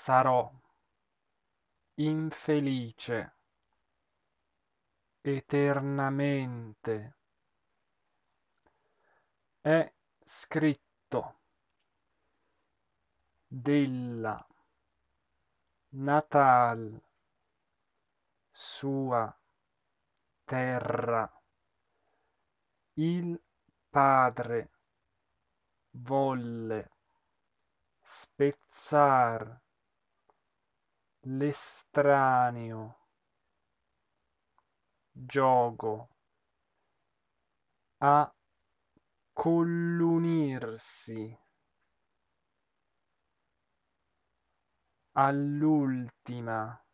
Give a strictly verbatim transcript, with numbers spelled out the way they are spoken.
sarò infelice eternamente. È scritto della natal sua terra. Il padre volle spezzar l'estraneo giogo a collunirsi all'ultima